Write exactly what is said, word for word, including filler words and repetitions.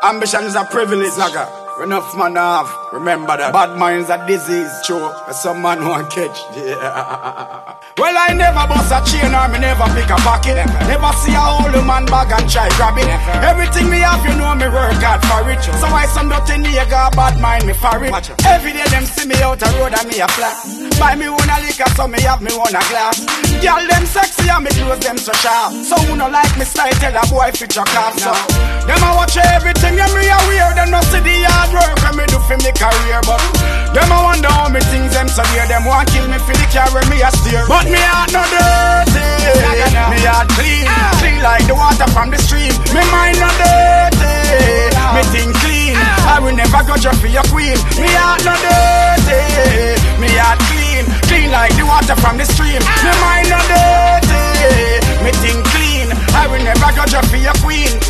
Ambition is a privilege, nigga. Enough man have. Remember that. Bad minds are disease, true. Some man won't catch. Yeah. Well, I never bust a chain or me never pick a pocket. Never see a old man bag and try grab it. Everything me have, you know me work hard for it. So why some dirty nigga bad mind me for it? Every day them see me out the road and me a flat. Buy me one a liquor so me have me one a glass. Girl them sexy and me clothes them so sharp. So who no like me style tell a boy fit your car. So them a watch everything and me a wear. Them no see the hard work when me do for me career. But them a wonder how me things them so dear. Them want kill me for the carry me a steer. But me heart no dirty, me heart clean, clean like the water from the stream. Me mind no dirty, me think clean. I will never go just for your queen. Me heart no dirty, me heart clean, clean like the water from the stream. Me mind no dirty, me think clean. I will never go just for your queen.